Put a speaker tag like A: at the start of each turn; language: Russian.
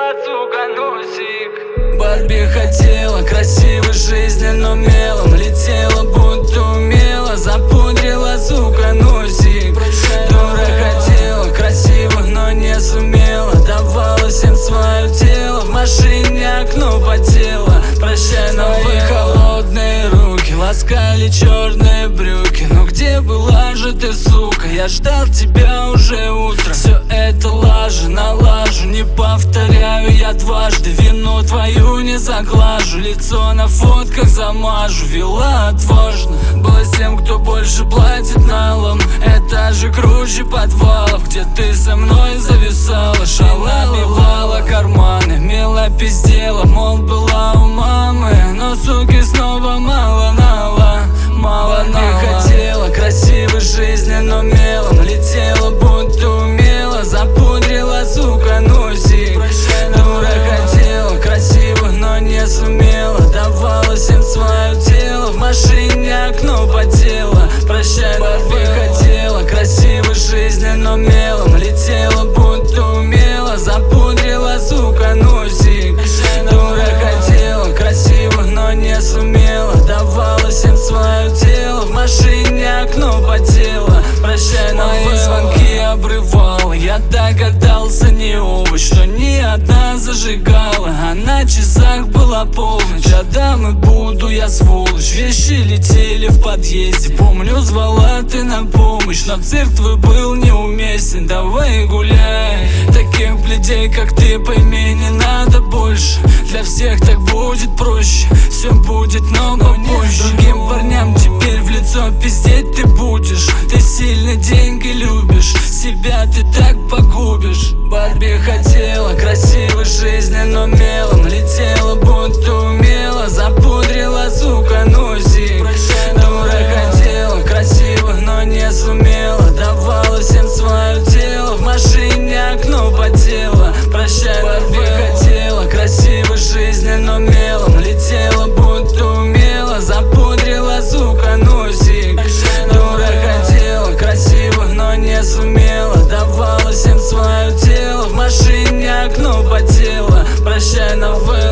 A: запудрила, сука, носик.
B: Барби хотела красивой жизни, но мелом летела, будто умела. Запудрила, сука, носик. Дура хотела красивых, но не сумела. Давала всем свое тело, в машине окно потело. Прощай, новые холодные руки ласкали черные брюки. Но где была же ты, сука? Я ждал тебя уже утром. Все это лажа на лажу, не повторяю я дважды. Вину твою не заглажу, лицо на фотках замажу. Вела отважно, была с тем, кто больше платит налом. Это же круче подвалов, где ты со мной зависала. Шала бивала карманы, мило пиздела, мол, была у мамы. Но, суки, снова мало нала, мало нала. Хотела красивой жизни, но мелом летела, будто умела. Запудрила, сука, носик. Дура хотела красивых, но не сумела. Давала всем свое тело, в машине окно потело. Прощай, Барби хотела красивой жизни, но мелом летела, будто умела. Запудрила, сука, носик. Дура хотела красивых, но не сумела. Давала всем свое тело, в машине окно потело. Прощай, мои звонки обрывала. Я догадался, не овощ, что ни одна зажигала. А на часах была полночь, отдам и буду я сволочь. Вещи летели в подъезде, помню, звала ты на помощь. Но цирк твой был неуместен, давай гуляй. Таких блядей, как ты, пойми, не надо больше. Для всех так будет проще, все будет много позже. Другим парням теперь в лицо пиздеть ты будешь. Ты сильно деньги любишь, себя ты так погубишь. Барби хотела красивой жизни, но мелом летела, будто умела. Запудрила, сука, носик. Дура хотела красивых, но не сумела. Давала всем свое тело, в машине окно потело. Прощай, Барби хотела красивой жизни, но мелом летела, будто умела. Запудрила, сука, носик. Дура хотела красивых, но не сумела. Давала всем свое тело, в машине окно потело. Прощай, новые